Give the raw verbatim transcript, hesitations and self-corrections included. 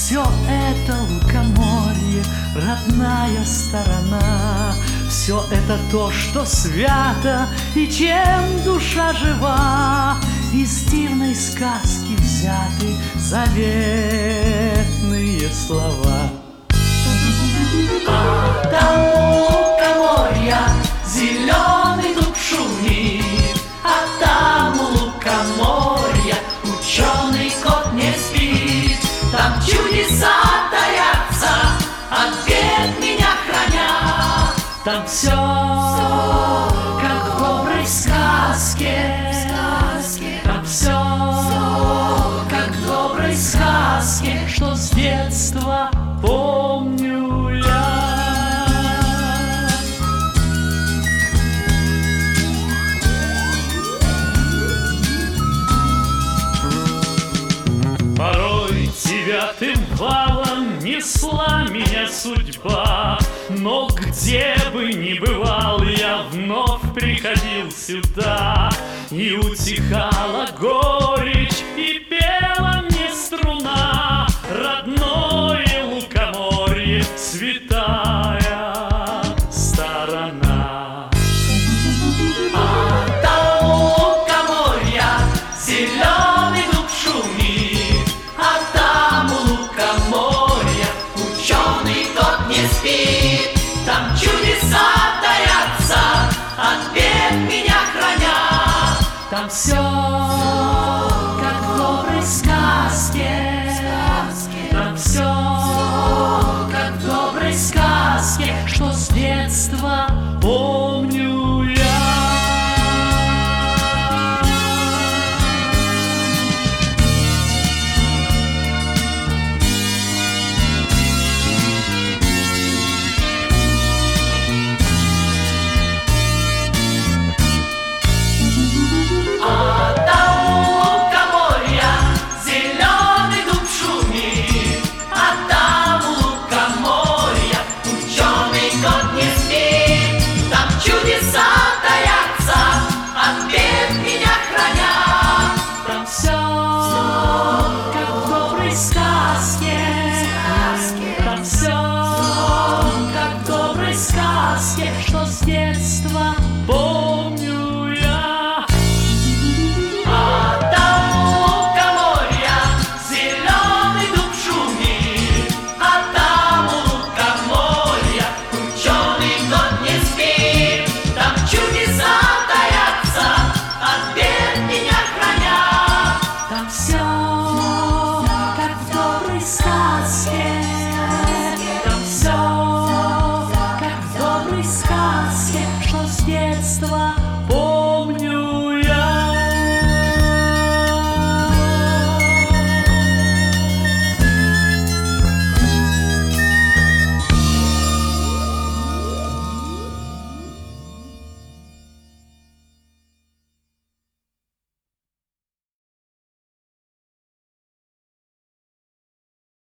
Все это лукоморье, родная сторона. Все это то, что свято и чем душа жива. Из дивной сказки взяты заветные слова. А там у лукоморья зеленый дуб шумит, а там у лукоморья ученый кот не спит. Там чудеса таятся, от бед меня храня. Там все, как в доброй сказке. Там все, как в доброй сказке, что с детства помню я. Порой девятым валом несла меня судьба, но где бы ни бывал, я вновь приходил сюда. И утихала горечь, и пела мне струна. Родное лукоморье, святая сторона. А там у лукоморья зеленый дуб шумит, а там у лукоморья ученый кот не спит. Там чудеса таятся, от бед меня храня. Там все, как в доброй сказке. Там все, как в доброй сказке, что с детства помню я. Там все, как в доброй сказке, что с детства